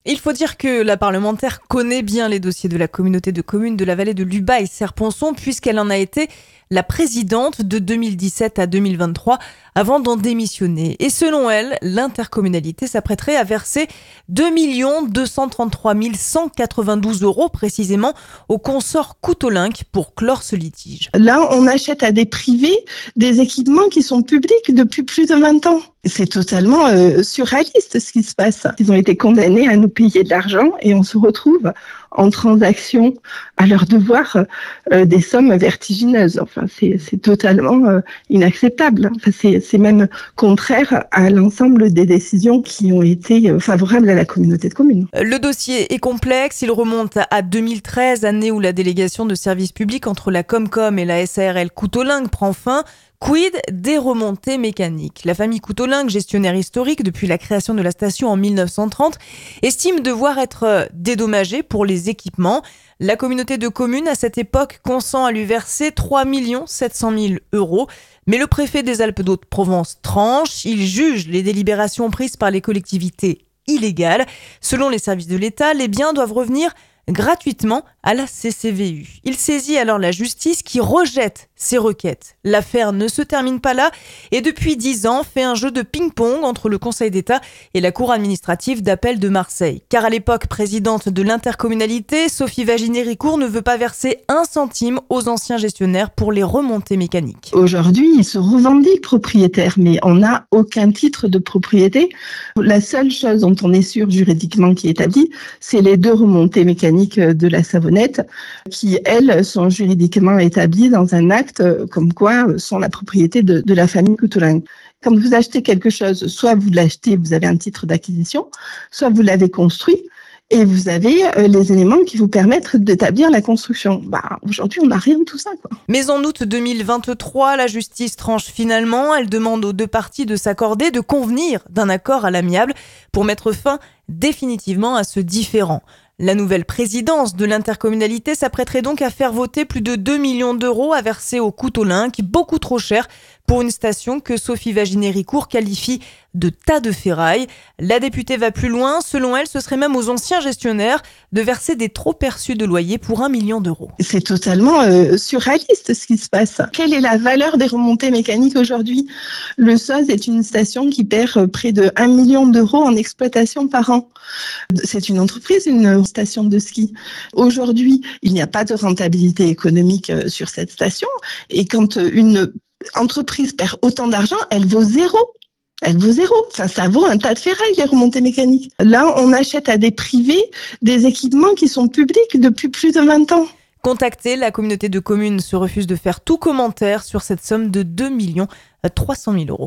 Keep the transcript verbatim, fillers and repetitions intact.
Il faut dire que la parlementaire connaît bien les dossiers de la communauté de communes de la vallée de Lubaï-Serponçon puisqu'elle en a été la présidente de deux mille dix-sept à deux mille vingt-trois avant d'en démissionner. Et selon elle, l'intercommunalité s'apprêterait à verser deux millions deux cent trente-trois mille cent quatre-vingt-douze euros précisément au consort Coutolinck pour clore ce litige. Là, on achète à des privés des équipements qui sont publics depuis plus de vingt ans. C'est totalement euh, surréaliste ce qui se passe. Ils ont été condamnés à nous payer de l'argent et on se retrouve en transaction à leur devoir euh, des sommes vertigineuses. Enfin, c'est, c'est totalement euh, inacceptable. Enfin, c'est, c'est même contraire à l'ensemble des décisions qui ont été euh, favorables à la communauté de communes. Le dossier est complexe. Il remonte à deux mille treize, année où la délégation de services publics entre la Comcom et la S A R L Coutolinck prend fin. Quid des remontées mécaniques ? La famille Coutolinck, gestionnaire historique depuis la création de la station en mille neuf cent trente, estime devoir être dédommagée pour les équipements. La communauté de communes, à cette époque, consent à lui verser trois millions sept cent mille euros. Mais le préfet des Alpes-de-Haute-Provence tranche. Il juge les délibérations prises par les collectivités illégales. Selon les services de l'État, les biens doivent revenir gratuitement à la C C V U. Il saisit alors la justice qui rejette ces requêtes. L'affaire ne se termine pas là et depuis dix ans fait un jeu de ping-pong entre le Conseil d'État et la Cour administrative d'appel de Marseille. Car à l'époque présidente de l'intercommunalité, Sophie Waginet-Ricourt ne veut pas verser un centime aux anciens gestionnaires pour les remontées mécaniques. Aujourd'hui, ils se revendiquent propriétaires, mais on n'a aucun titre de propriété. La seule chose dont on est sûr juridiquement qui est établie, c'est les deux remontées mécaniques de la Savonnette qui, elles, sont juridiquement établies dans un acte comme quoi sont la propriété de, de la famille Coutolinck. Quand vous achetez quelque chose, soit vous l'achetez, vous avez un titre d'acquisition, soit vous l'avez construit et vous avez les éléments qui vous permettent d'établir la construction. Bah, aujourd'hui, on n'a rien de tout ça, quoi. Mais en août deux mille vingt-trois, la justice tranche finalement. Elle demande aux deux parties de s'accorder, de convenir d'un accord à l'amiable pour mettre fin définitivement à ce différend. La nouvelle présidence de l'intercommunalité s'apprêterait donc à faire voter plus de deux millions d'euros à verser au Coutolinck, beaucoup trop cher pour une station que Sophie Waginet-Ricourt qualifie de tas de ferraille. La députée va plus loin. Selon elle, ce serait même aux anciens gestionnaires de verser des trop perçus de loyer pour un million d'euros. C'est totalement euh, surréaliste ce qui se passe. Quelle est la valeur des remontées mécaniques aujourd'hui ? Le S O Z est une station qui perd près de un million d'euros en exploitation par an. C'est une entreprise, une station de ski. Aujourd'hui, il n'y a pas de rentabilité économique sur cette station. Et quand une entreprise perd autant d'argent, elle vaut zéro. Elle vaut zéro. Enfin, ça vaut un tas de ferraille, les remontées mécaniques. Là, on achète à des privés des équipements qui sont publics depuis plus de vingt ans. Contactée, la communauté de communes se refuse de faire tout commentaire sur cette somme de deux millions trois cent mille euros.